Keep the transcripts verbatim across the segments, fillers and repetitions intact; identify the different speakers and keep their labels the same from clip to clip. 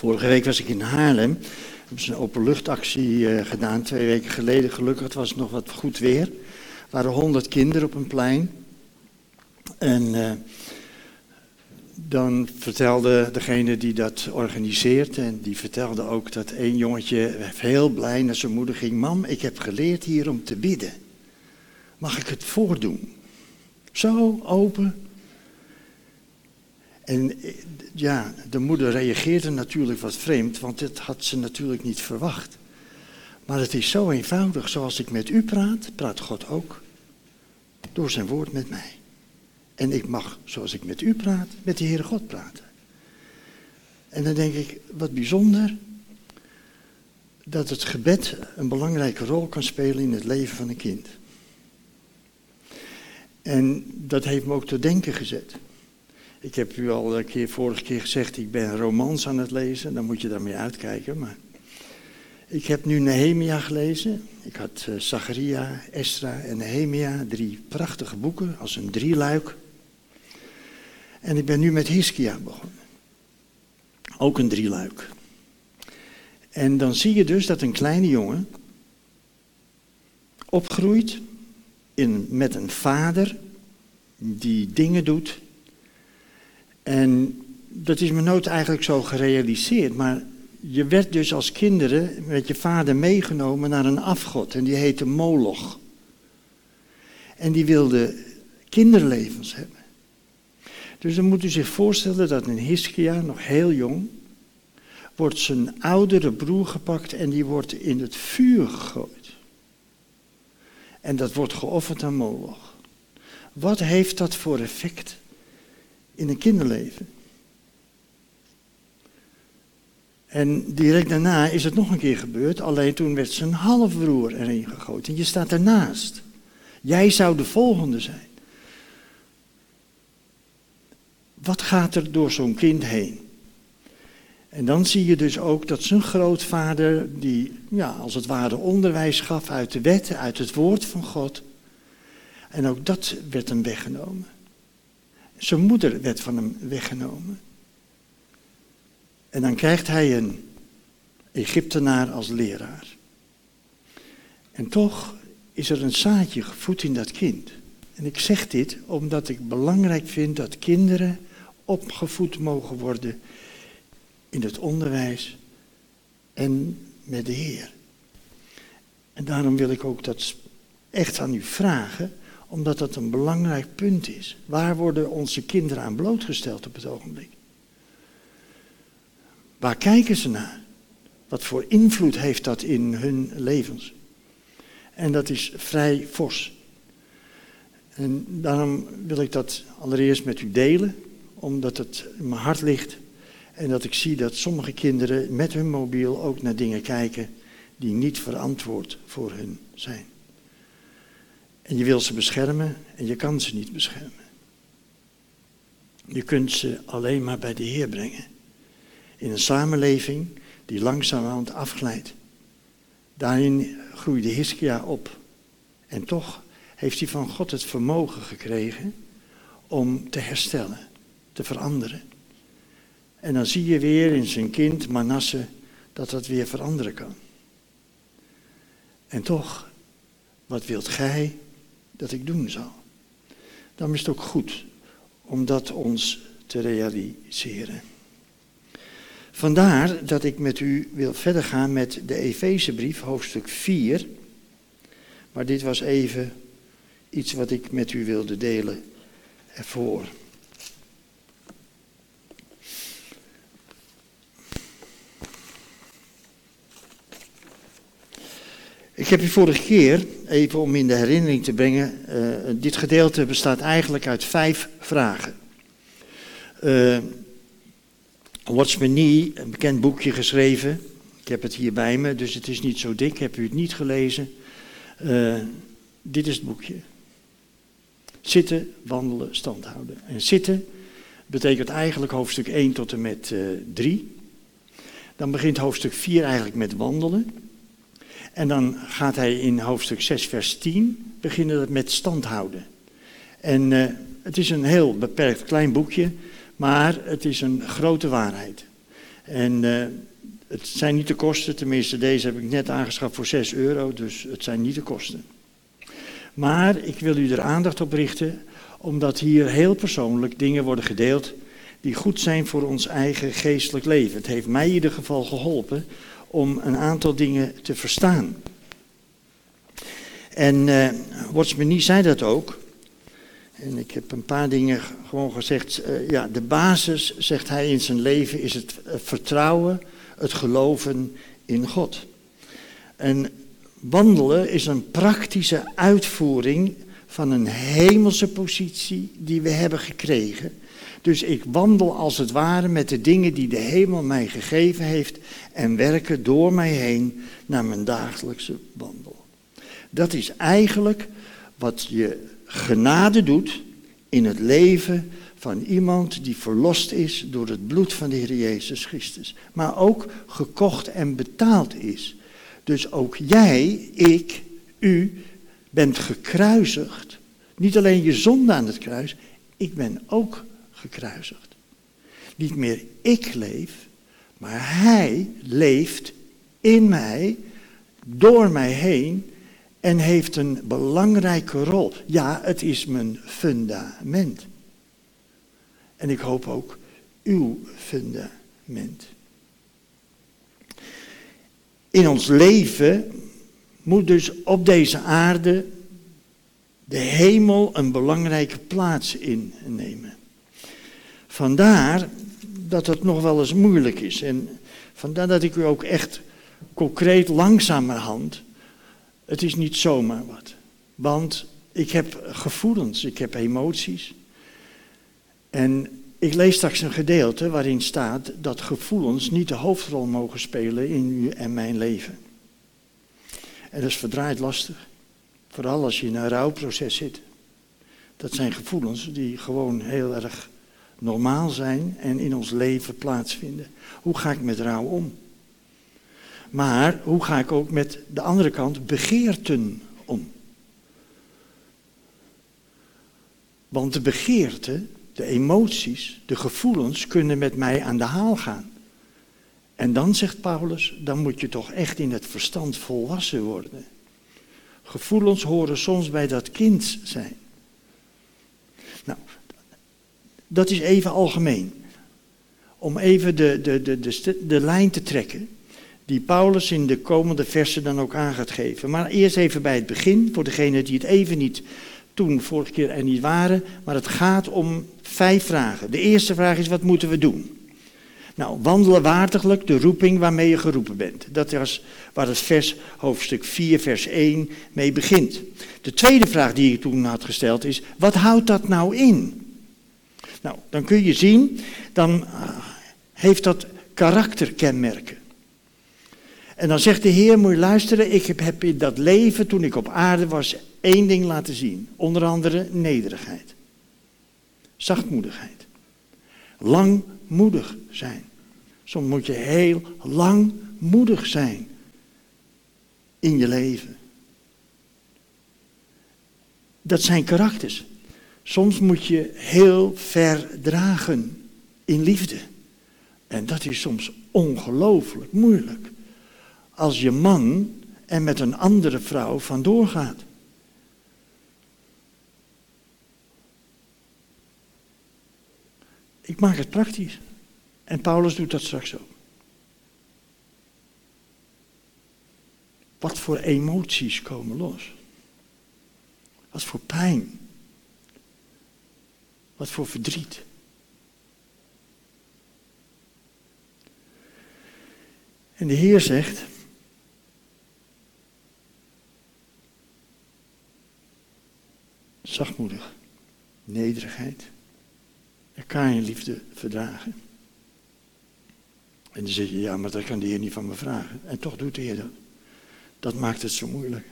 Speaker 1: Vorige week was ik in Haarlem. We hebben een openluchtactie uh, gedaan, twee weken geleden. Gelukkig het was nog wat goed weer. Er waren honderd kinderen op een plein. En uh, dan vertelde degene die dat organiseert, en die vertelde ook dat één jongetje heel blij naar zijn moeder ging. Mam, ik heb geleerd hier om te bidden. Mag ik het voordoen? Zo, open. En ja, de moeder reageerde natuurlijk wat vreemd, want dit had ze natuurlijk niet verwacht. Maar het is zo eenvoudig, zoals ik met u praat, praat God ook door zijn woord met mij. En ik mag, zoals ik met u praat, met de Heere God praten. En dan denk ik, wat bijzonder, dat het gebed een belangrijke rol kan spelen in het leven van een kind. En dat heeft me ook te denken gezet. Ik heb u al een keer, vorige keer gezegd, ik ben romans aan het lezen, dan moet je daarmee uitkijken. Maar ik heb nu Nehemia gelezen. Ik had uh, Zacharia, Esra en Nehemia, drie prachtige boeken, als een drieluik. En ik ben nu met Hiskia begonnen. Ook een drieluik. En dan zie je dus dat een kleine jongen opgroeit in, met een vader die dingen doet. En dat is me nooit eigenlijk zo gerealiseerd, maar je werd dus als kinderen met je vader meegenomen naar een afgod en die heette Moloch. En die wilde kinderlevens hebben. Dus dan moet u zich voorstellen dat een Hiskia, nog heel jong, wordt zijn oudere broer gepakt en die wordt in het vuur gegooid. En dat wordt geofferd aan Moloch. Wat heeft dat voor effect in een kinderleven? En direct daarna is het nog een keer gebeurd, alleen toen werd zijn halfbroer erin gegooid. En je staat ernaast. Jij zou de volgende zijn. Wat gaat er door zo'n kind heen? En dan zie je dus ook dat zijn grootvader, die ja, als het ware onderwijs gaf uit de wet, uit het woord van God. En ook dat werd hem weggenomen. Zijn moeder werd van hem weggenomen. En dan krijgt hij een Egyptenaar als leraar. En toch is er een zaadje gevoed in dat kind. En ik zeg dit omdat ik belangrijk vind dat kinderen opgevoed mogen worden in het onderwijs en met de Heer. En daarom wil ik ook dat echt aan u vragen, omdat dat een belangrijk punt is. Waar worden onze kinderen aan blootgesteld op het ogenblik? Waar kijken ze naar? Wat voor invloed heeft dat in hun levens? En dat is vrij fors. En daarom wil ik dat allereerst met u delen, omdat het in mijn hart ligt. En dat ik zie dat sommige kinderen met hun mobiel ook naar dingen kijken die niet verantwoord voor hun zijn. En je wil ze beschermen en je kan ze niet beschermen. Je kunt ze alleen maar bij de Heer brengen. In een samenleving die langzamerhand afglijdt. Daarin groeide Hiskia op. En toch heeft hij van God het vermogen gekregen om te herstellen, te veranderen. En dan zie je weer in zijn kind Manasse dat dat weer veranderen kan. En toch, wat wilt gij dat ik doen zal? Dan is het ook goed om dat ons te realiseren. Vandaar dat ik met u wil verder gaan met de Efezebrief, hoofdstuk vier. Maar dit was even iets wat ik met u wilde delen ervoor. Ik heb u vorige keer, even om in de herinnering te brengen, uh, dit gedeelte bestaat eigenlijk uit vijf vragen. Uh, Watchman Nee, een bekend boekje geschreven. Ik heb het hier bij me, dus het is niet zo dik. Heb u het niet gelezen? Uh, dit is het boekje. Zitten, wandelen, stand houden. En zitten betekent eigenlijk hoofdstuk één tot en met uh, drie. Dan begint hoofdstuk vier eigenlijk met wandelen. En dan gaat hij in hoofdstuk zes vers tien beginnen met stand houden. En uh, het is een heel beperkt klein boekje, maar het is een grote waarheid. En uh, het zijn niet de kosten, tenminste deze heb ik net aangeschaft voor zes euro, dus het zijn niet de kosten. Maar ik wil u er aandacht op richten, omdat hier heel persoonlijk dingen worden gedeeld die goed zijn voor ons eigen geestelijk leven. Het heeft mij in ieder geval geholpen om een aantal dingen te verstaan. En uh, Watchman Nee zei dat ook. En ik heb een paar dingen gewoon gezegd. Uh, ja, de basis, zegt hij in zijn leven, is het vertrouwen, het geloven in God. En wandelen is een praktische uitvoering van een hemelse positie die we hebben gekregen. Dus ik wandel als het ware met de dingen die de hemel mij gegeven heeft en werken door mij heen naar mijn dagelijkse wandel. Dat is eigenlijk wat je genade doet in het leven van iemand die verlost is door het bloed van de Heer Jezus Christus. Maar ook gekocht en betaald is. Dus ook jij, ik, u, bent gekruisigd. Niet alleen je zonde aan het kruis, ik ben ook gekruisigd. Niet meer ik leef, maar hij leeft in mij, door mij heen en heeft een belangrijke rol. Ja, het is mijn fundament. En ik hoop ook uw fundament. In ons leven moet dus op deze aarde de hemel een belangrijke plaats innemen. Vandaar dat het nog wel eens moeilijk is. En vandaar dat ik u ook echt concreet langzamerhand, het is niet zomaar wat. Want ik heb gevoelens, ik heb emoties. En ik lees straks een gedeelte waarin staat dat gevoelens niet de hoofdrol mogen spelen in u en mijn leven. En dat is verdraaid lastig. Vooral als je in een rouwproces zit. Dat zijn gevoelens die gewoon heel erg normaal zijn en in ons leven plaatsvinden. Hoe ga ik met rouw om? Maar hoe ga ik ook met de andere kant begeerten om? Want de begeerten, de emoties, de gevoelens kunnen met mij aan de haal gaan. En dan zegt Paulus, dan moet je toch echt in het verstand volwassen worden. Gevoelens horen soms bij dat kind zijn. Nou, dat is even algemeen. Om even de, de, de, de, de lijn te trekken die Paulus in de komende versen dan ook aan gaat geven. Maar eerst even bij het begin, voor degenen die het even niet toen vorige keer er niet waren. Maar het gaat om vijf vragen. De eerste vraag is, wat moeten we doen? Nou, wandelen waardiglijk de roeping waarmee je geroepen bent. Dat is waar het vers, hoofdstuk vier, vers één mee begint. De tweede vraag die ik toen had gesteld is, wat houdt dat nou in? Nou, dan kun je zien, dan heeft dat karakterkenmerken. En dan zegt de Heer, moet je luisteren, ik heb in dat leven, toen ik op aarde was, één ding laten zien. Onder andere nederigheid. Zachtmoedigheid. Langmoedig zijn. Soms moet je heel langmoedig zijn in je leven. Dat zijn karakters. Soms moet je heel verdragen in liefde. En dat is soms ongelooflijk moeilijk. Als je man er met een andere vrouw vandoor gaat. Ik maak het praktisch. En Paulus doet dat straks ook. Wat voor emoties komen los? Wat voor pijn? Wat voor verdriet? En de Heer zegt, zachtmoedig, nederigheid, elkaar in liefde verdragen. En dan zeg je, ja, maar dat kan de Heer niet van me vragen. En toch doet de Heer dat. Dat maakt het zo moeilijk.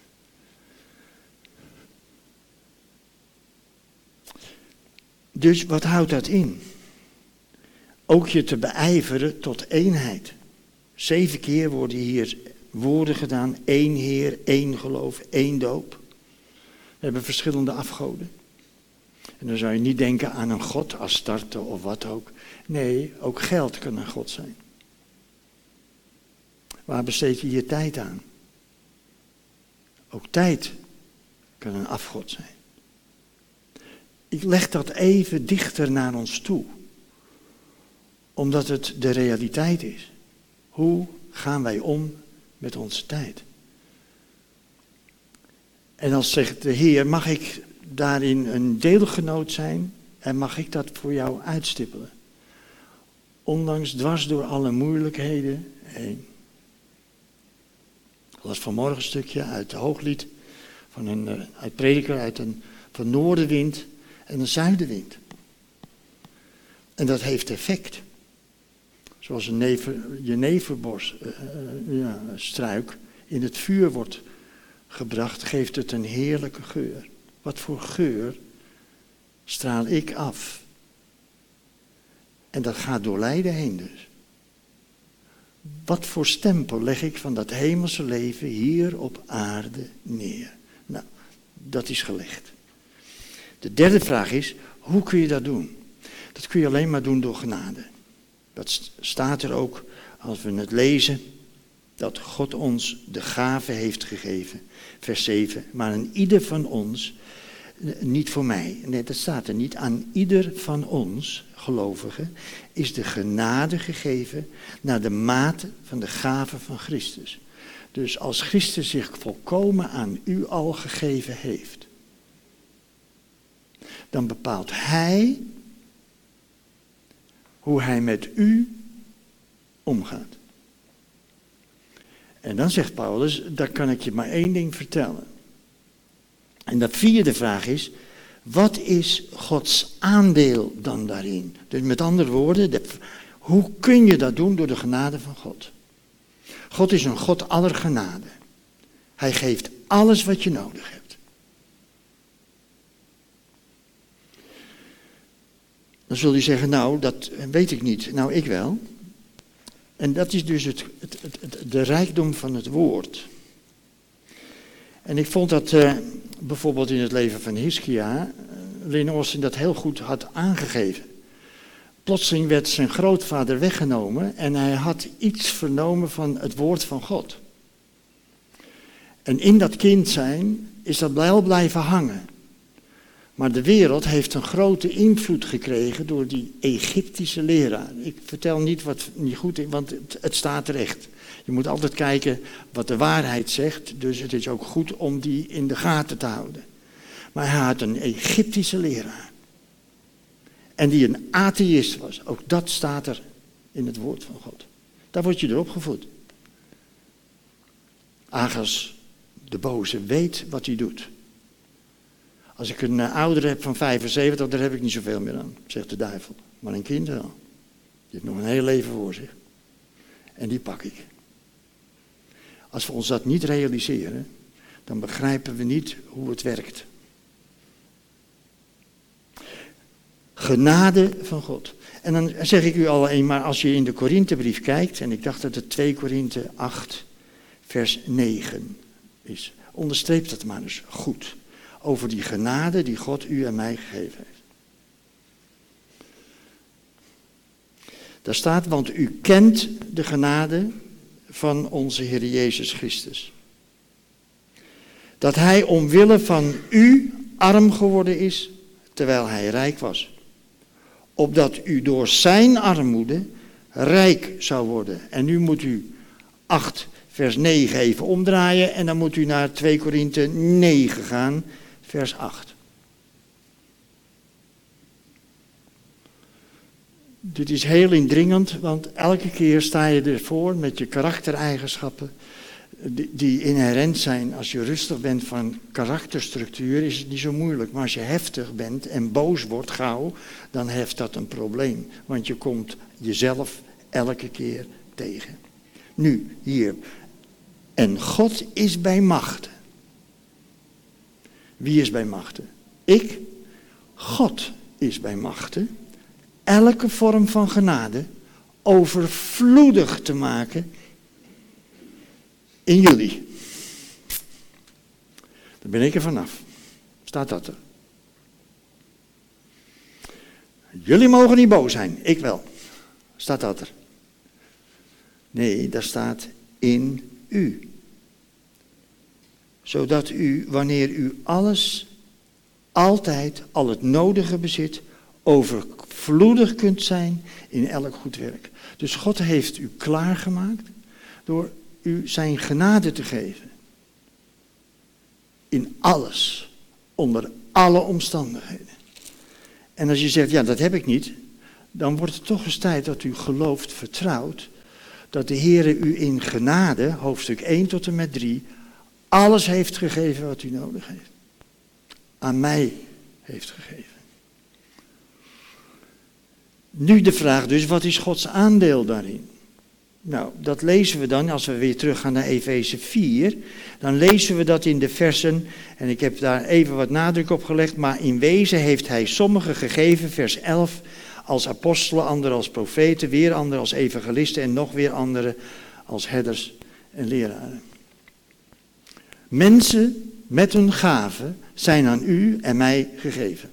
Speaker 1: Dus wat houdt dat in? Ook je te beijveren tot eenheid. Zeven keer worden hier woorden gedaan. Één Heer, één geloof, één doop. We hebben verschillende afgoden. En dan zou je niet denken aan een god, Astarte of wat ook. Nee, ook geld kan een god zijn. Waar besteed je je tijd aan? Ook tijd kan een afgod zijn. Ik leg dat even dichter naar ons toe. Omdat het de realiteit is. Hoe gaan wij om met onze tijd? En als zegt de Heer, mag ik daarin een deelgenoot zijn en mag ik dat voor jou uitstippelen? Ondanks dwars door alle moeilijkheden heen. Dat was vanmorgen een stukje uit de Hooglied, van een, uit Prediker, uit een van noordenwind en een zuidenwind. En dat heeft effect. Zoals een never, jeneverbos, uh, ja, struik in het vuur wordt gebracht, geeft het een heerlijke geur. Wat voor geur straal ik af? En dat gaat door lijden heen dus. Wat voor stempel leg ik van dat hemelse leven hier op aarde neer? Nou, dat is gelegd. De derde vraag is, hoe kun je dat doen? Dat kun je alleen maar doen door genade. Dat staat er ook als we het lezen, dat God ons de gave heeft gegeven. Vers zeven, maar aan ieder van ons, niet voor mij, nee, dat staat er niet, aan ieder van ons, gelovigen, is de genade gegeven naar de mate van de gave van Christus. Dus als Christus zich volkomen aan u al gegeven heeft, dan bepaalt Hij hoe Hij met u omgaat. En dan zegt Paulus, daar kan ik je maar één ding vertellen. En de vierde vraag is, wat is Gods aandeel dan daarin? Dus met andere woorden, de, hoe kun je dat doen door de genade van God? God is een God aller genade. Hij geeft alles wat je nodig hebt. Dan zul je zeggen, nou, dat weet ik niet. Nou, ik wel. En dat is dus het, het, het, het, de rijkdom van het woord. En ik vond dat uh, bijvoorbeeld in het leven van Hiskia, uh, Lynn Austin dat heel goed had aangegeven. Plotseling werd zijn grootvader weggenomen en hij had iets vernomen van het woord van God. En in dat kind zijn is dat wel blijven hangen. Maar de wereld heeft een grote invloed gekregen door die Egyptische leraar. Ik vertel niet wat niet goed is, want het, het staat er echt. Je moet altijd kijken wat de waarheid zegt, dus het is ook goed om die in de gaten te houden. Maar hij had een Egyptische leraar. En die een atheïst was. Ook dat staat er in het woord van God. Daar word je door opgevoed. Agas, de boze, weet wat hij doet. Als ik een uh, ouder heb van vijfenzeventig, daar heb ik niet zoveel meer aan, zegt de duivel. Maar een kind wel. Die heeft nog een heel leven voor zich. En die pak ik. Als we ons dat niet realiseren, dan begrijpen we niet hoe het werkt. Genade van God. En dan zeg ik u al een, maar als je in de Korinthebrief kijkt, en ik dacht dat het twee Korinthe acht, vers negen is. Onderstreep dat maar eens goed. Over die genade die God u en mij gegeven heeft. Daar staat, want u kent de genade van onze Heer Jezus Christus. Dat Hij omwille van u arm geworden is, terwijl Hij rijk was. Opdat u door zijn armoede rijk zou worden. En nu moet u acht vers negen even omdraaien en dan moet u naar twee Korinthe negen gaan, vers acht. Dit is heel indringend, want elke keer sta je ervoor met je karaktereigenschappen die, die inherent zijn. Als je rustig bent van karakterstructuur is het niet zo moeilijk. Maar als je heftig bent en boos wordt gauw, dan heeft dat een probleem. Want je komt jezelf elke keer tegen. Nu, hier. En God is bij machten. Wie is bij machten? Ik. God is bij machten. Elke vorm van genade overvloedig te maken in jullie. Daar ben ik er vanaf. Staat dat er. Jullie mogen niet boos zijn, ik wel. Staat dat er. Nee, daar staat in u. Zodat u, wanneer u alles, altijd al het nodige bezit, overvloedig kunt zijn in elk goed werk. Dus God heeft u klaargemaakt door u zijn genade te geven. In alles, onder alle omstandigheden. En als je zegt, ja, dat heb ik niet, dan wordt het toch eens tijd dat u gelooft, vertrouwt, dat de Heere u in genade, hoofdstuk één tot en met drie, alles heeft gegeven wat u nodig heeft. Aan mij heeft gegeven. Nu de vraag dus, wat is Gods aandeel daarin? Nou, dat lezen we dan, als we weer teruggaan naar Efeze vier, dan lezen we dat in de versen, en ik heb daar even wat nadruk op gelegd, maar in wezen heeft hij sommigen gegeven, vers elf, als apostelen, anderen als profeten, weer anderen als evangelisten en nog weer anderen als herders en leraren. Mensen met hun gaven zijn aan u en mij gegeven.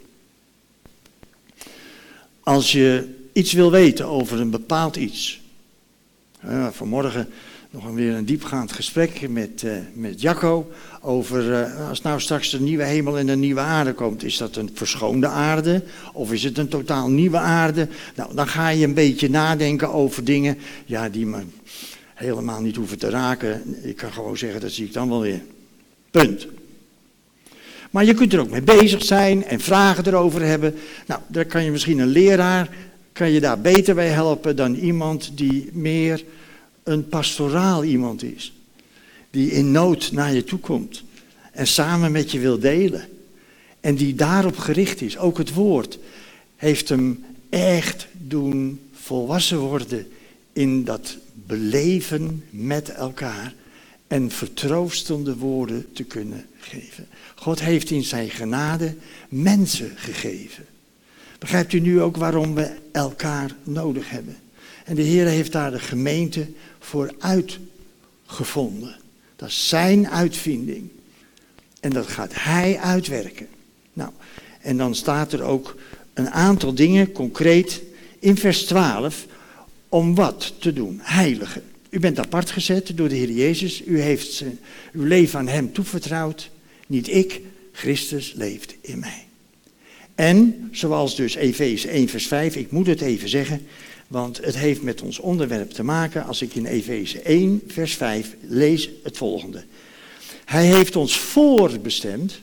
Speaker 1: Als je iets wil weten over een bepaald iets. Uh, vanmorgen nog weer een diepgaand gesprek met, uh, met Jacco over uh, als nou straks de nieuwe hemel en de nieuwe aarde komt. Is dat een verschoonde aarde of is het een totaal nieuwe aarde? Nou, dan ga je een beetje nadenken over dingen ja, die me helemaal niet hoeven te raken. Ik kan gewoon zeggen, dat zie ik dan wel weer. Punt. Maar je kunt er ook mee bezig zijn en vragen erover hebben. Nou, daar kan je misschien een leraar, kan je daar beter bij helpen dan iemand die meer een pastoraal iemand is. Die in nood naar je toe komt en samen met je wil delen. En die daarop gericht is. Ook het woord heeft hem echt doen volwassen worden in dat beleven met elkaar. En vertroostende woorden te kunnen geven. God heeft in zijn genade mensen gegeven. Begrijpt u nu ook waarom we elkaar nodig hebben? En de Heer heeft daar de gemeente voor uitgevonden. Dat is zijn uitvinding. En dat gaat hij uitwerken. Nou, en dan staat er ook een aantal dingen concreet in vers twaalf om wat te doen. Heiligen. U bent apart gezet door de Heer Jezus. U heeft zijn, uw leven aan hem toevertrouwd. Niet ik, Christus leeft in mij. En, zoals dus Efeze één vers vijf, ik moet het even zeggen, want het heeft met ons onderwerp te maken als ik in Efeze één vers vijf lees het volgende. Hij heeft ons voorbestemd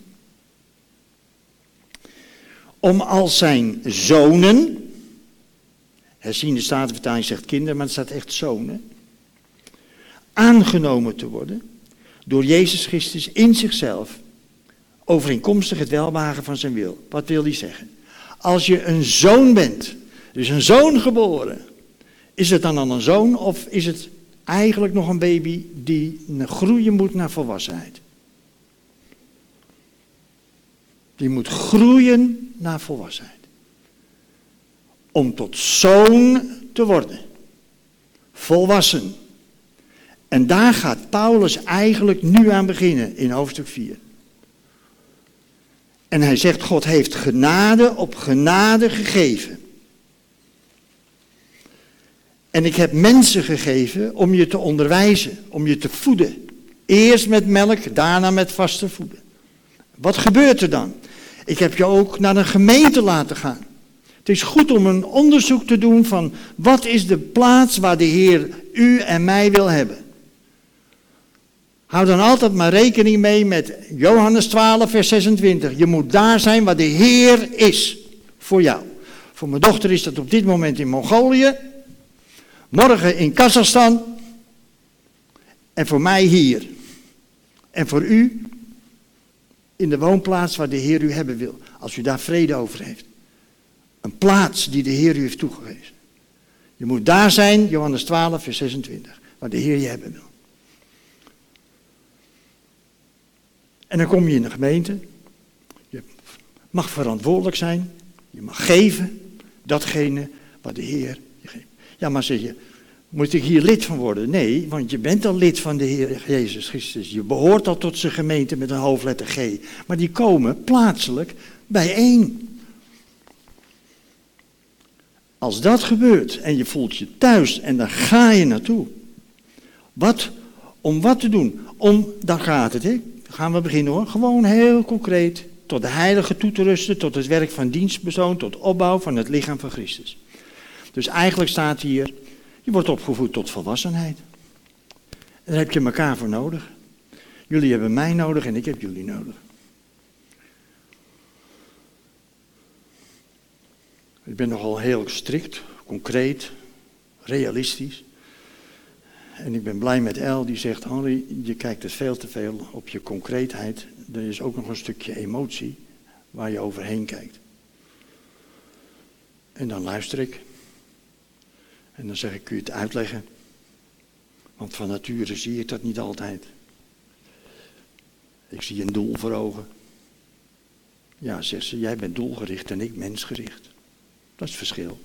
Speaker 1: om als zijn zonen, herziende Statenvertaling zegt kinderen, maar het staat echt zonen, aangenomen te worden door Jezus Christus in zichzelf, overeenkomstig het welbehagen van zijn wil. Wat wil hij zeggen? Als je een zoon bent, dus een zoon geboren, is het dan al een zoon of is het eigenlijk nog een baby die groeien moet naar volwassenheid? Die moet groeien naar volwassenheid. Om tot zoon te worden. Volwassen. En daar gaat Paulus eigenlijk nu aan beginnen in hoofdstuk vier. En hij zegt, God heeft genade op genade gegeven. En ik heb mensen gegeven om je te onderwijzen, om je te voeden. Eerst met melk, daarna met vaste voeden. Wat gebeurt er dan? Ik heb je ook naar een gemeente laten gaan. Het is goed om een onderzoek te doen van wat is de plaats waar de Heer u en mij wil hebben. Hou dan altijd maar rekening mee met Johannes twaalf vers zesentwintig. Je moet daar zijn waar de Heer is voor jou. Voor mijn dochter is dat op dit moment in Mongolië. Morgen in Kazachstan. En voor mij hier. En voor u in de woonplaats waar de Heer u hebben wil. Als u daar vrede over heeft. Een plaats die de Heer u heeft toegewezen. Je moet daar zijn, Johannes twaalf vers zesentwintig. Waar de Heer je hebben wil. En dan kom je in de gemeente. Je mag verantwoordelijk zijn. Je mag geven. Datgene wat de Heer je geeft. Ja, maar zeg je, moet ik hier lid van worden? Nee, want je bent al lid van de Heer Jezus Christus. Je behoort al tot zijn gemeente met een hoofdletter G. Maar die komen plaatselijk bijeen. Als dat gebeurt en je voelt je thuis en daar ga je naartoe. Wat Om wat te doen? Om, daar gaat het, hè? Gaan we beginnen hoor. Gewoon heel concreet. Tot de heilige toe te rusten, tot het werk van dienstpersoon, tot opbouw van het lichaam van Christus. Dus eigenlijk staat hier, je wordt opgevoed tot volwassenheid. En daar heb je elkaar voor nodig. Jullie hebben mij nodig en ik heb jullie nodig. Ik ben nogal heel strikt, concreet, realistisch. En ik ben blij met El die zegt, Henry, je kijkt dus veel te veel op je concreetheid. Er is ook nog een stukje emotie waar je overheen kijkt. En dan luister ik. En dan zeg ik, kun je het uitleggen? Want van nature zie ik dat niet altijd. Ik zie een doel voor ogen. Ja, zegt ze, jij bent doelgericht en ik mensgericht. Dat is het verschil.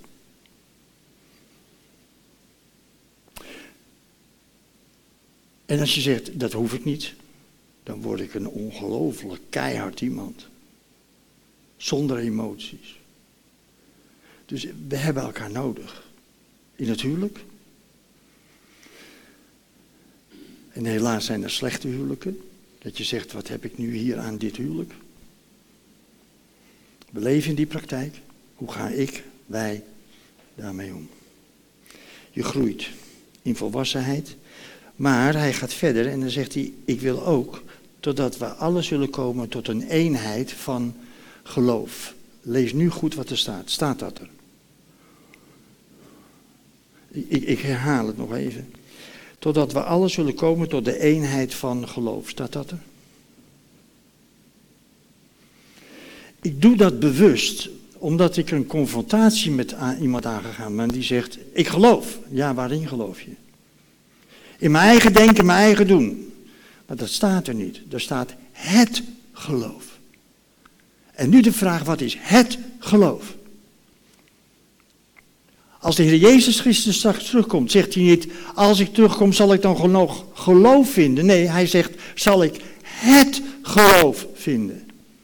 Speaker 1: En als je zegt, dat hoef ik niet, dan word ik een ongelooflijk keihard iemand. Zonder emoties. Dus we hebben elkaar nodig. In het huwelijk. En helaas zijn er slechte huwelijken. Dat je zegt, wat heb ik nu hier aan dit huwelijk? We leven in die praktijk. Hoe ga ik, wij, daarmee om? Je groeit in volwassenheid. Maar hij gaat verder en dan zegt hij, ik wil ook totdat we alle zullen komen tot een eenheid van geloof. Lees nu goed wat er staat. Staat dat er? Ik, ik herhaal het nog even. Totdat we alle zullen komen tot de eenheid van geloof. Staat dat er? Ik doe dat bewust, omdat ik een confrontatie met iemand aangegaan ben die zegt, ik geloof. Ja, waarin geloof je? In mijn eigen denken, mijn eigen doen. Maar dat staat er niet. Er staat het geloof. En nu de vraag, wat is het geloof? Als de Heer Jezus Christus straks terugkomt, zegt hij niet, als ik terugkom zal ik dan nog geloof vinden. Nee, hij zegt, zal ik het geloof vinden.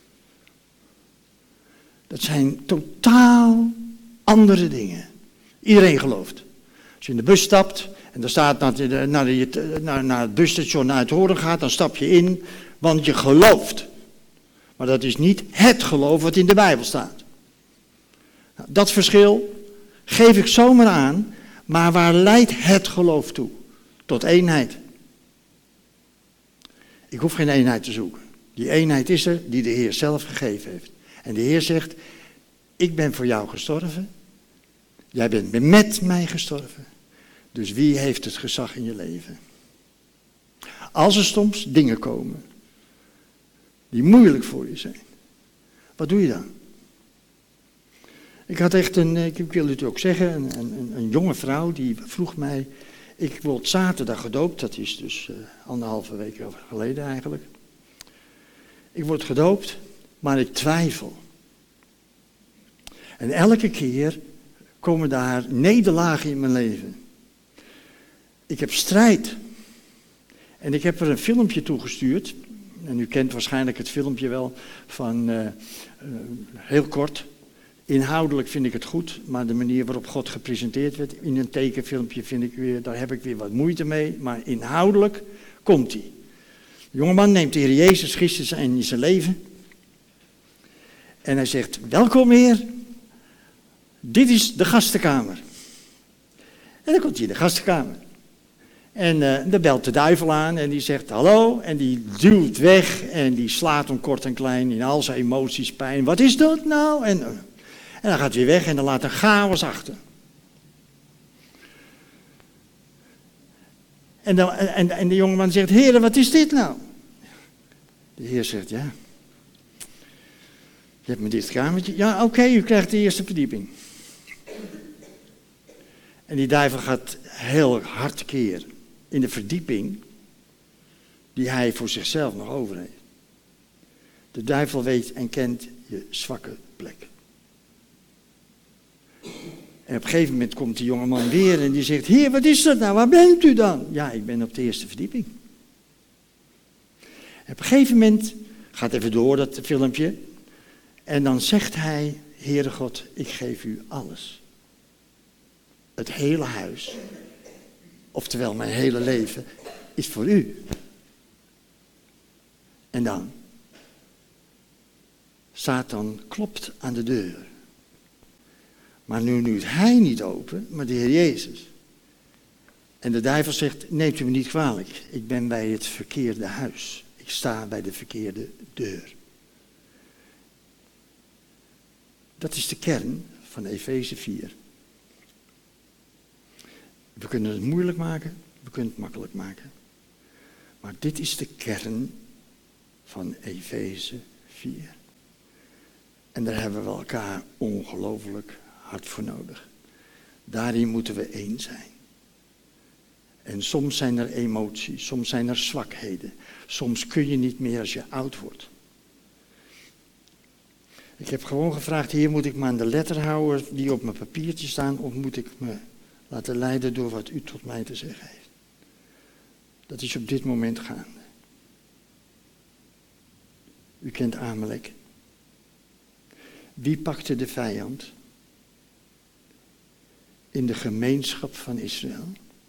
Speaker 1: Dat zijn totaal andere dingen. Iedereen gelooft. Als je in de bus stapt en er staat naar, de, naar, de, naar, naar het busstation naar het horen gaat, dan stap je in, want je gelooft. Maar dat is niet het geloof wat in de Bijbel staat. Nou, dat verschil geef ik zomaar aan, maar waar leidt het geloof toe? Tot eenheid. Ik hoef geen eenheid te zoeken. Die eenheid is er die de Heer zelf gegeven heeft. En de Heer zegt, ik ben voor jou gestorven. Jij bent met mij gestorven. Dus wie heeft het gezag in je leven? Als er soms dingen komen die moeilijk voor je zijn, wat doe je dan? Ik had echt een, ik wil het ook zeggen, een, een, een jonge vrouw die vroeg mij, ik word zaterdag gedoopt, dat is dus uh, anderhalve week geleden eigenlijk. Ik word gedoopt, maar ik twijfel. En elke keer komen daar nederlagen in mijn leven. Ik heb strijd. En ik heb er een filmpje toegestuurd. En u kent waarschijnlijk het filmpje wel van uh, uh, heel kort. Inhoudelijk vind ik het goed, maar de manier waarop God gepresenteerd werd in een tekenfilmpje vind ik weer, daar heb ik weer wat moeite mee. Maar inhoudelijk komt hij. De jongeman neemt de Heer Jezus Christus in zijn leven. En hij zegt, welkom Heer, dit is de gastenkamer. En dan komt hij in de gastenkamer. En uh, dan belt de duivel aan en die zegt hallo. En die duwt weg en die slaat hem kort en klein in al zijn emoties, pijn. Wat is dat nou? En, uh, en dan gaat hij weer weg en dan laat een chaos achter. En, dan, en, en de jongeman zegt, Heer, wat is dit nou? De Heer zegt, ja. Je hebt me dit kamertje. Ja, oké, okay, u krijgt de eerste verdieping. En die duivel gaat heel hard keer in de verdieping die hij voor zichzelf nog over heeft. De duivel weet en kent je zwakke plek. En op een gegeven moment komt die jongeman weer en die zegt, Heer, wat is dat nou? Waar bent u dan? Ja, ik ben op de eerste verdieping. En op een gegeven moment, gaat even door dat filmpje, en dan zegt hij, Heere God, ik geef u alles. Het hele huis, oftewel mijn hele leven, is voor u. En dan? Satan klopt aan de deur. Maar nu doet hij niet open, maar de Heer Jezus. En de duivel zegt, neemt u me niet kwalijk. Ik ben bij het verkeerde huis. Ik sta bij de verkeerde deur. Dat is de kern van Efeze vier. We kunnen het moeilijk maken, we kunnen het makkelijk maken. Maar dit is de kern van Efeze vier. En daar hebben we elkaar ongelooflijk hard voor nodig. Daarin moeten we één zijn. En soms zijn er emoties, soms zijn er zwakheden. Soms kun je niet meer als je oud wordt. Ik heb gewoon gevraagd, Heer, moet ik me aan de letter houden die op mijn papiertje staan, of moet ik me laten leiden door wat u tot mij te zeggen heeft? Dat is op dit moment gaande. U kent Amalek. Wie pakte de vijand in de gemeenschap van Israël?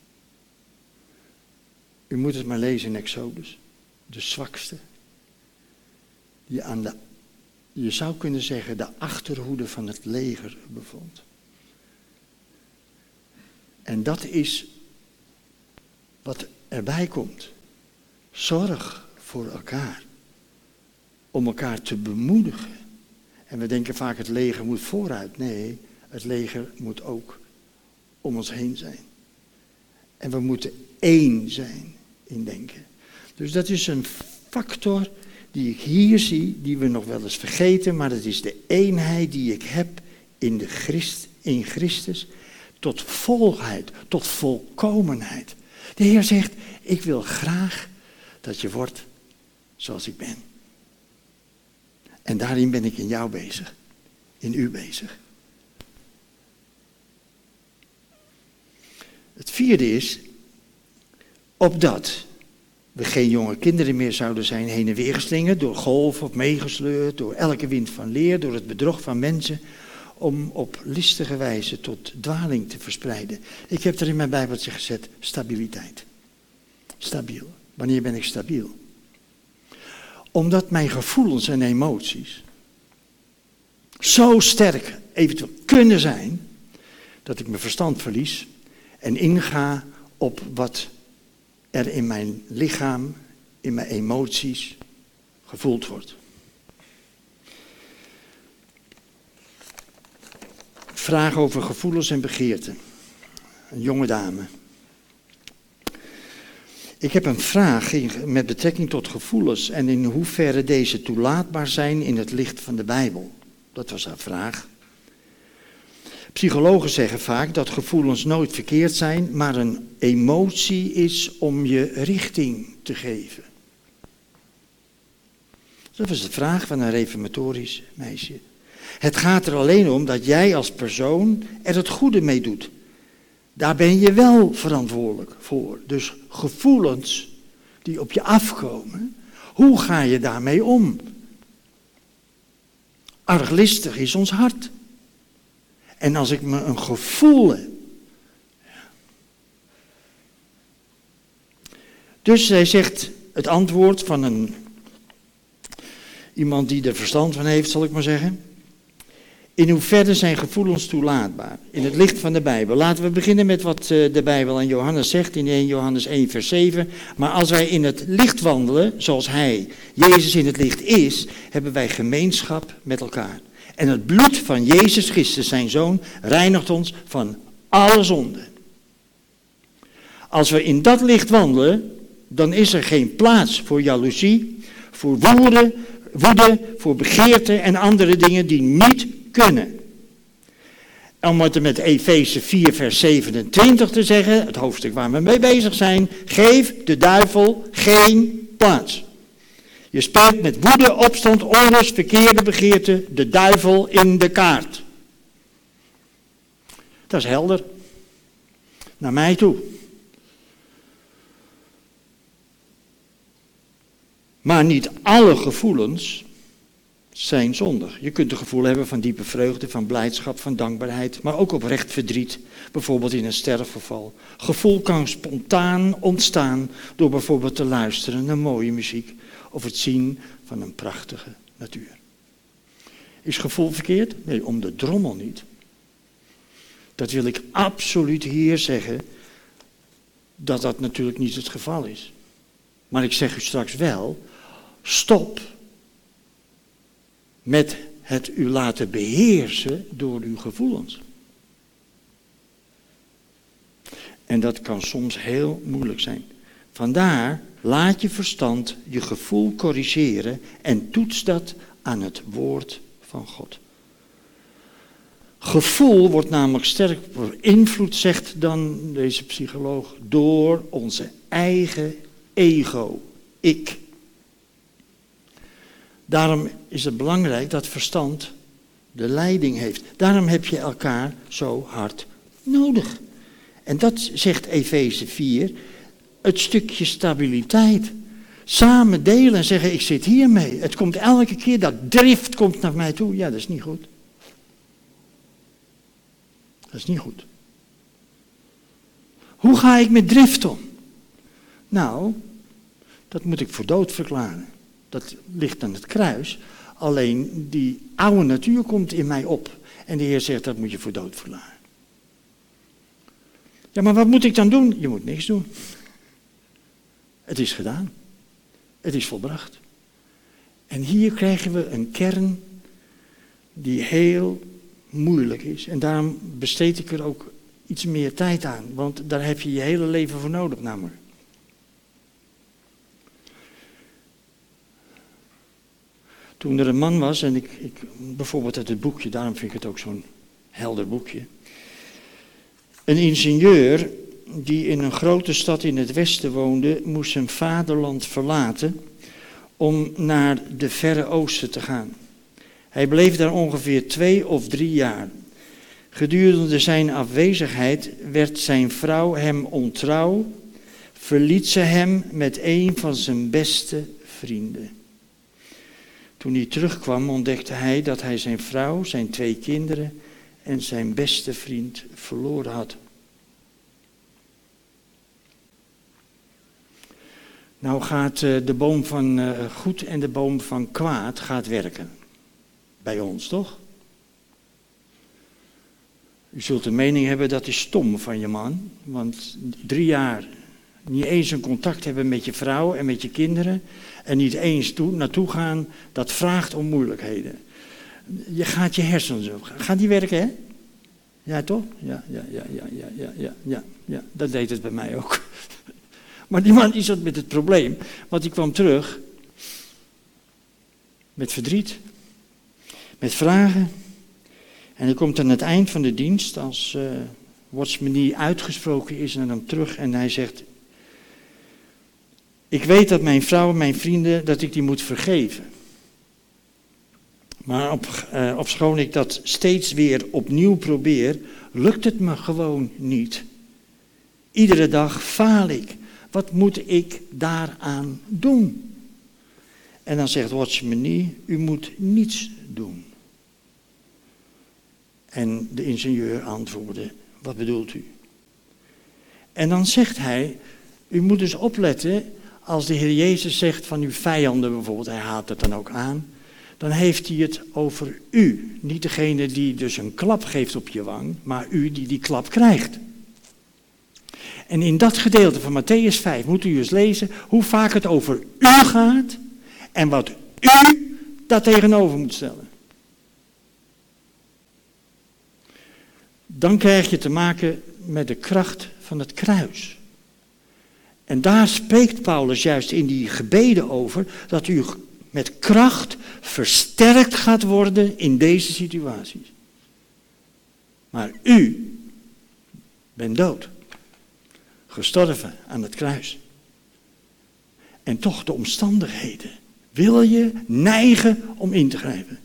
Speaker 1: U moet het maar lezen in Exodus. De zwakste. Die aan de, je zou kunnen zeggen, de achterhoede van het leger bevond. En dat is wat erbij komt. Zorg voor elkaar. Om elkaar te bemoedigen. En we denken vaak het leger moet vooruit. Nee, het leger moet ook om ons heen zijn. En we moeten één zijn in denken. Dus dat is een factor die ik hier zie, die we nog wel eens vergeten, maar dat is de eenheid die ik heb in, de Christ, in Christus tot volheid, tot volkomenheid. De Heer zegt, ik wil graag dat je wordt zoals ik ben. En daarin ben ik in jou bezig, in u bezig. Het vierde is, opdat we geen jonge kinderen meer zouden zijn heen en weer geslingerd, door golven of meegesleurd, door elke wind van leer, door het bedrog van mensen, om op listige wijze tot dwaling te verspreiden. Ik heb er in mijn Bijbeltje gezet, stabiliteit. Stabiel. Wanneer ben ik stabiel? Omdat mijn gevoelens en emoties zo sterk eventueel kunnen zijn, dat ik mijn verstand verlies en inga op wat er in mijn lichaam, in mijn emoties gevoeld wordt. Vraag over gevoelens en begeerten. Een jonge dame. Ik heb een vraag met betrekking tot gevoelens en in hoeverre deze toelaatbaar zijn in het licht van de Bijbel. Dat was haar vraag. Psychologen zeggen vaak dat gevoelens nooit verkeerd zijn, maar een emotie is om je richting te geven. Dat was de vraag van een reformatorisch meisje. Het gaat er alleen om dat jij als persoon er het goede mee doet. Daar ben je wel verantwoordelijk voor. Dus gevoelens die op je afkomen, hoe ga je daarmee om? Arglistig is ons hart. En als ik me een gevoel heb. Dus zij zegt het antwoord van een, iemand die er verstand van heeft, zal ik maar zeggen. In hoeverre zijn gevoelens toelaatbaar? In het licht van de Bijbel. Laten we beginnen met wat de Bijbel aan Johannes zegt in eerste Johannes één vers zeven. Maar als wij in het licht wandelen, zoals hij, Jezus in het licht is, hebben wij gemeenschap met elkaar. En het bloed van Jezus Christus, zijn Zoon, reinigt ons van alle zonde. Als we in dat licht wandelen, dan is er geen plaats voor jaloezie, voor woede, woede, voor begeerte en andere dingen die niet kunnen. Om het met Efeze vier vers zevenentwintig te zeggen, het hoofdstuk waar we mee bezig zijn, geef de duivel geen plaats. Je speelt met woede, opstand, onrust, verkeerde begeerte de duivel in de kaart. Dat is helder. Naar mij toe. Maar niet alle gevoelens zijn zondig. Je kunt een gevoel hebben van diepe vreugde, van blijdschap, van dankbaarheid, maar ook oprecht verdriet, bijvoorbeeld in een sterfgeval. Gevoel kan spontaan ontstaan door bijvoorbeeld te luisteren naar mooie muziek of het zien van een prachtige natuur. Is gevoel verkeerd? Nee, om de drommel niet. Dat wil ik absoluut hier zeggen, dat dat natuurlijk niet het geval is. Maar ik zeg u straks wel, stop met het u laten beheersen door uw gevoelens. En dat kan soms heel moeilijk zijn. Vandaar, laat je verstand je gevoel corrigeren en toets dat aan het woord van God. Gevoel wordt namelijk sterk beïnvloed, zegt dan deze psycholoog, door onze eigen ego, ik. Daarom is het belangrijk dat verstand de leiding heeft. Daarom heb je elkaar zo hard nodig. En dat zegt Efeze vier, het stukje stabiliteit. Samen delen en zeggen, ik zit hiermee. Het komt elke keer, dat drift komt naar mij toe. Ja, dat is niet goed. Dat is niet goed. Hoe ga ik met drift om? Nou, dat moet ik voor dood verklaren. Dat ligt aan het kruis. Alleen die oude natuur komt in mij op. En de Heer zegt, dat moet je voor dood verklaren. Ja, maar wat moet ik dan doen? Je moet niks doen. Het is gedaan. Het is volbracht. En hier krijgen we een kern die heel moeilijk is. En daarom besteed ik er ook iets meer tijd aan. Want daar heb je je hele leven voor nodig namelijk. Toen er een man was, en ik, ik bijvoorbeeld uit het boekje, daarom vind ik het ook zo'n helder boekje. Een ingenieur die in een grote stad in het westen woonde, moest zijn vaderland verlaten om naar de Verre Oosten te gaan. Hij bleef daar ongeveer twee of drie jaar. Gedurende zijn afwezigheid werd zijn vrouw hem ontrouw, verliet ze hem met een van zijn beste vrienden. Toen hij terugkwam ontdekte hij dat hij zijn vrouw, zijn twee kinderen en zijn beste vriend verloren had. Nou gaat de boom van goed en de boom van kwaad gaat werken. Bij ons, toch? U zult een mening hebben, dat is stom van je man. Want drie jaar niet eens een contact hebben met je vrouw en met je kinderen. En niet eens toe, naartoe gaan, dat vraagt om moeilijkheden. Je gaat je hersens op. Gaat die werken, hè? Ja, toch? Ja, ja, ja, ja, ja, ja, ja, ja, ja. Dat deed het bij mij ook. Maar die man die zat met het probleem. Want die kwam terug met verdriet. Met vragen. En hij komt aan het eind van de dienst, als uh, Watchmenie uitgesproken is, naar hem terug en hij zegt: ik weet dat mijn vrouw en mijn vrienden, dat ik die moet vergeven. Maar op, uh, ofschoon ik dat steeds weer opnieuw probeer, lukt het me gewoon niet. Iedere dag faal ik. Wat moet ik daaraan doen? En dan zegt Watchmenie, u moet niets doen. En de ingenieur antwoordde, wat bedoelt u? En dan zegt hij, u moet dus opletten, als de Heer Jezus zegt van uw vijanden bijvoorbeeld, hij haalt het dan ook aan, dan heeft hij het over u. Niet degene die dus een klap geeft op je wang, maar u die die klap krijgt. En in dat gedeelte van Mattheüs vijf moet u eens lezen hoe vaak het over u gaat en wat u daar tegenover moet stellen. Dan krijg je te maken met de kracht van het kruis. En daar spreekt Paulus juist in die gebeden over, dat u met kracht versterkt gaat worden in deze situaties. Maar u bent dood. Gestorven aan het kruis. En toch de omstandigheden wil je neigen om in te grijpen.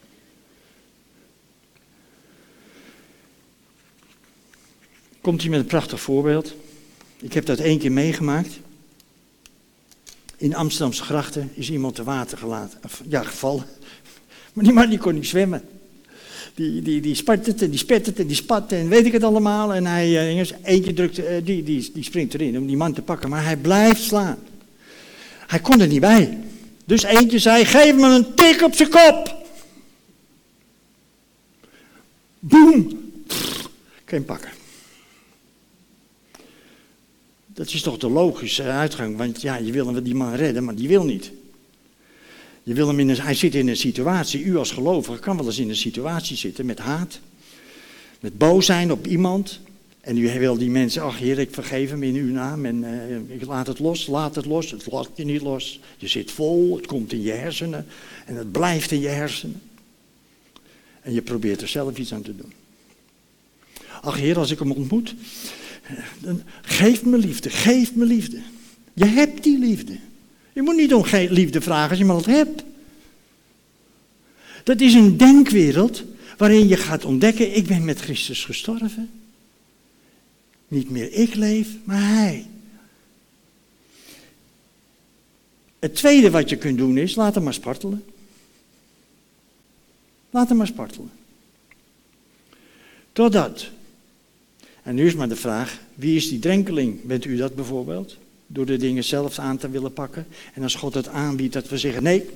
Speaker 1: Komt hij met een prachtig voorbeeld. Ik heb dat één keer meegemaakt. In Amsterdamse grachten is iemand te water gelaten, ja, gevallen. Maar die man die kon niet zwemmen. Die, die, die spartelt en die spettert en die spat en weet ik het allemaal. En hij, uh, eentje drukt, uh, die, die, die springt erin om die man te pakken. Maar hij blijft slaan. Hij kon er niet bij. Dus eentje zei, geef me een tik op zijn kop. Boem. Geen pakken. Dat is toch de logische uitgang. Want ja, je wil die man redden, maar die wil niet. Je wil hem in een, hij zit in een situatie, u als gelovige kan wel eens in een situatie zitten met haat. Met boos zijn op iemand. En u wil die mensen, ach Heer, ik vergeef hem in uw naam. En uh, ik laat het los, laat het los. Het laat je niet los. Je zit vol, het komt in je hersenen. En het blijft in je hersenen. En je probeert er zelf iets aan te doen. Ach Heer, als ik hem ontmoet, dan geef me liefde, geef me liefde. Je hebt die liefde. Je moet niet om liefde vragen als je maar dat hebt. Dat is een denkwereld waarin je gaat ontdekken, ik ben met Christus gestorven. Niet meer ik leef, maar Hij. Het tweede wat je kunt doen is, laat hem maar spartelen. Laat hem maar spartelen. Totdat. En nu is maar de vraag, wie is die drenkeling? Bent u dat bijvoorbeeld? Door de dingen zelf aan te willen pakken. En als God het aanbiedt, dat we zeggen, nee.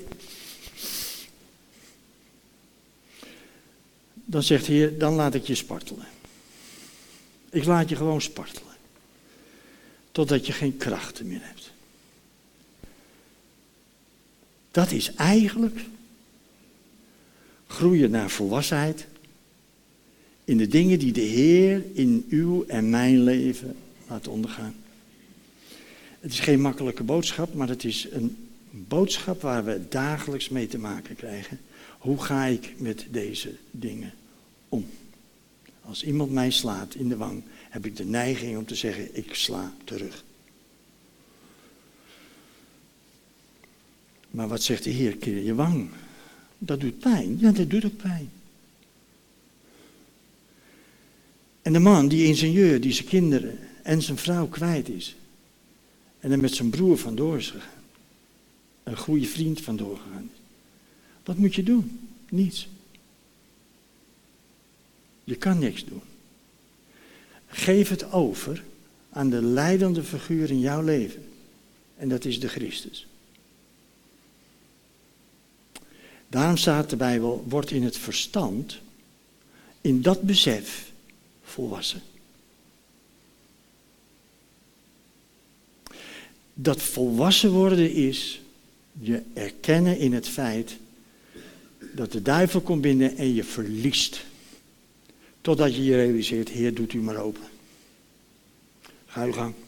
Speaker 1: Dan zegt de Heer, dan laat ik je spartelen. Ik laat je gewoon spartelen. Totdat je geen krachten meer hebt. Dat is eigenlijk groeien naar volwassenheid. In de dingen die de Heer in uw en mijn leven laat ondergaan. Het is geen makkelijke boodschap, maar het is een boodschap waar we dagelijks mee te maken krijgen. Hoe ga ik met deze dingen om? Als iemand mij slaat in de wang, heb ik de neiging om te zeggen, ik sla terug. Maar wat zegt de Heer? Keer je wang. Dat doet pijn. Ja, dat doet ook pijn. En de man, die ingenieur, die zijn kinderen en zijn vrouw kwijt is. En er met zijn broer vandoor is gegaan. Een goede vriend vandoor gegaan is. Wat moet je doen? Niets. Je kan niks doen. Geef het over aan de leidende figuur in jouw leven. En dat is de Christus. Daarom staat de Bijbel, wordt in het verstand, in dat besef, volwassen. Dat volwassen worden is je erkennen in het feit dat de duivel komt binnen en je verliest. Totdat je je realiseert, Heer, doet u maar open. Ga uw gang.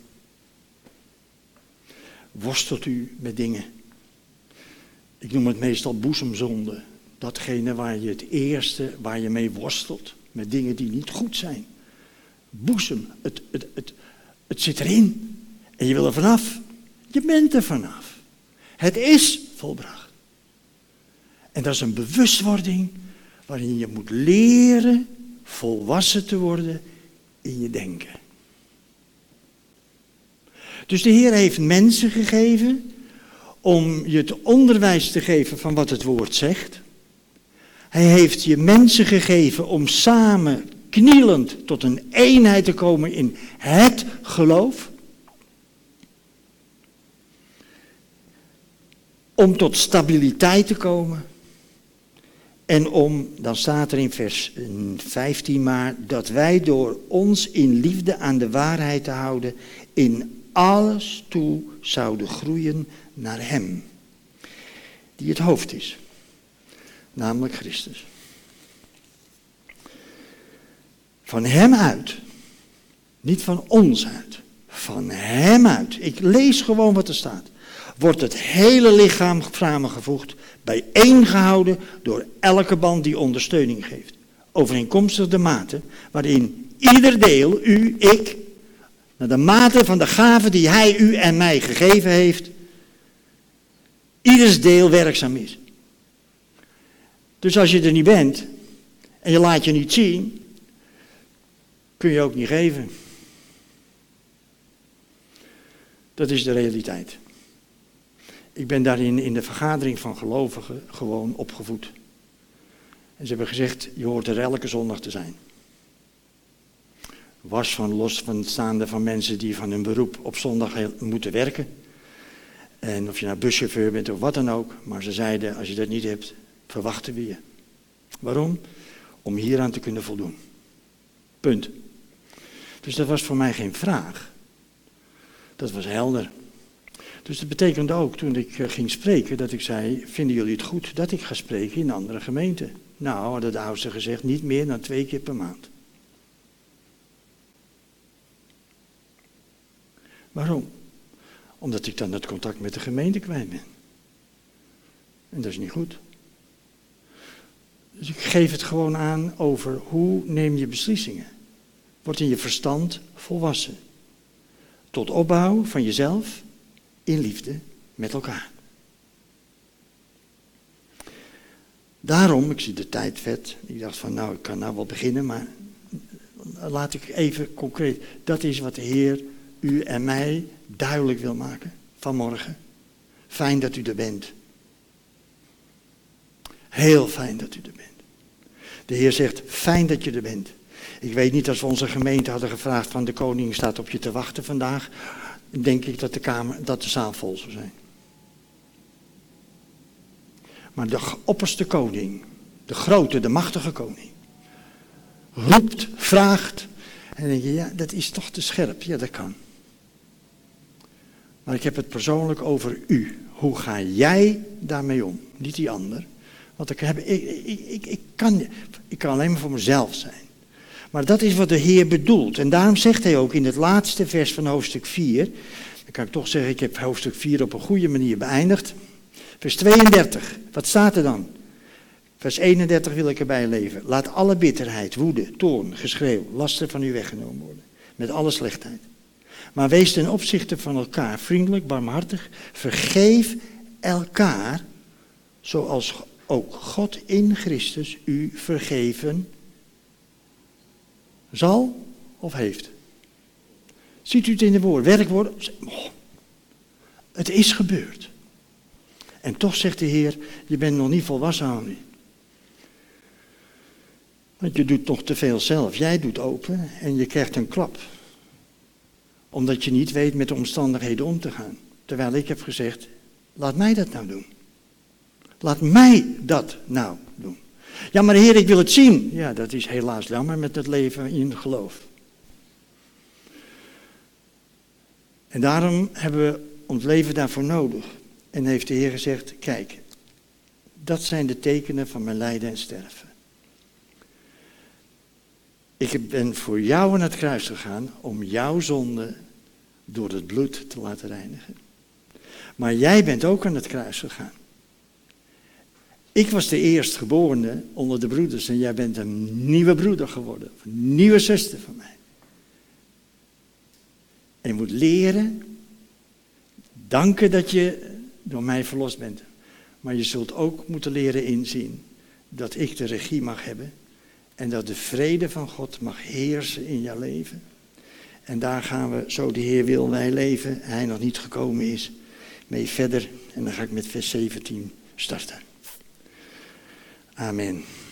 Speaker 1: Worstelt u met dingen. Ik noem het meestal boezemzonde. Datgene waar je het eerste, waar je mee worstelt. Met dingen die niet goed zijn. Boezem, het, het, het, het zit erin. En je wil er vanaf. Je bent er vanaf. Het is volbracht. En dat is een bewustwording waarin je moet leren volwassen te worden in je denken. Dus de Heer heeft mensen gegeven om je het onderwijs te geven van wat het woord zegt. Hij heeft je mensen gegeven om samen knielend tot een eenheid te komen in het geloof. Om tot stabiliteit te komen. En om, dan staat er in vers vijftien maar, dat wij door ons in liefde aan de waarheid te houden, in alles toe zouden groeien naar Hem. Die het hoofd is. Namelijk Christus. Van Hem uit. Niet van ons uit. Van Hem uit. Ik lees gewoon wat er staat. Wordt het hele lichaam samengevoegd, bijeengehouden door elke band die ondersteuning geeft. Overeenkomstig de mate waarin ieder deel, u, ik, naar de mate van de gave die Hij u en mij gegeven heeft, ieders deel werkzaam is. Dus als je er niet bent en je laat je niet zien, kun je ook niet geven. Dat is de realiteit. Ik ben daarin in de vergadering van gelovigen gewoon opgevoed. En ze hebben gezegd, je hoort er elke zondag te zijn. Was van los van staande van mensen die van hun beroep op zondag moeten werken. En of je nou buschauffeur bent of wat dan ook. Maar ze zeiden, als je dat niet hebt, verwachten we je. Waarom? Om hieraan te kunnen voldoen. Punt. Dus dat was voor mij geen vraag. Dat was helder. Dus dat betekende ook, toen ik ging spreken, dat ik zei, vinden jullie het goed dat ik ga spreken in een andere gemeente? Nou, hadden de oudsten gezegd, niet meer dan twee keer per maand. Waarom? Omdat ik dan het contact met de gemeente kwijt ben. En dat is niet goed. Dus ik geef het gewoon aan over hoe neem je beslissingen. Word in je verstand volwassen. Tot opbouw van jezelf in liefde met elkaar. Daarom, ik zie de tijd vet. Ik dacht van nou, ik kan nou wel beginnen, maar laat ik even concreet. Dat is wat de Heer u en mij duidelijk wil maken vanmorgen. Fijn dat u er bent. Heel fijn dat u er bent. De Heer zegt, fijn dat je er bent. Ik weet niet, als we onze gemeente hadden gevraagd van de koning staat op je te wachten vandaag, denk ik dat de, kamer, dat de zaal vol zou zijn. Maar de opperste koning, de grote, de machtige koning, roept, vraagt. En dan denk je, ja, dat is toch te scherp. Ja, dat kan. Maar ik heb het persoonlijk over u. Hoe ga jij daarmee om? Niet die ander. Want ik, heb, ik, ik, ik, ik, kan, ik kan alleen maar voor mezelf zijn. Maar dat is wat de Heer bedoelt. En daarom zegt hij ook in het laatste vers van hoofdstuk vier. Dan kan ik toch zeggen, ik heb hoofdstuk vier op een goede manier beëindigd. Vers tweeëndertig. Wat staat er dan? Vers eenendertig wil ik erbij leven. Laat alle bitterheid, woede, toorn, geschreeuw, laster van u weggenomen worden. Met alle slechtheid. Maar wees ten opzichte van elkaar vriendelijk, barmhartig. Vergeef elkaar, zoals ook God in Christus u vergeven zal of heeft. Ziet u het in de woord, werkwoord? Oh, het is gebeurd. En toch zegt de Heer, je bent nog niet volwassen aan u. Want je doet nog te veel zelf. Jij doet open en je krijgt een klap. Omdat je niet weet met de omstandigheden om te gaan. Terwijl ik heb gezegd, laat mij dat nou doen. Laat mij dat nou doen. Ja, maar Heer, ik wil het zien. Ja, dat is helaas jammer met het leven in geloof. En daarom hebben we ons leven daarvoor nodig. En heeft de Heer gezegd, kijk, dat zijn de tekenen van mijn lijden en sterven. Ik ben voor jou aan het kruis gegaan om jouw zonde door het bloed te laten reinigen. Maar jij bent ook aan het kruis gegaan. Ik was de eerstgeborene onder de broeders en jij bent een nieuwe broeder geworden. Een nieuwe zuster van mij. En je moet leren, danken dat je door mij verlost bent. Maar je zult ook moeten leren inzien dat ik de regie mag hebben. En dat de vrede van God mag heersen in jouw leven. En daar gaan we, zo de Heer wil, wij leven. Hij nog niet gekomen is, mee verder. En dan ga ik met vers zeventien starten. Amen.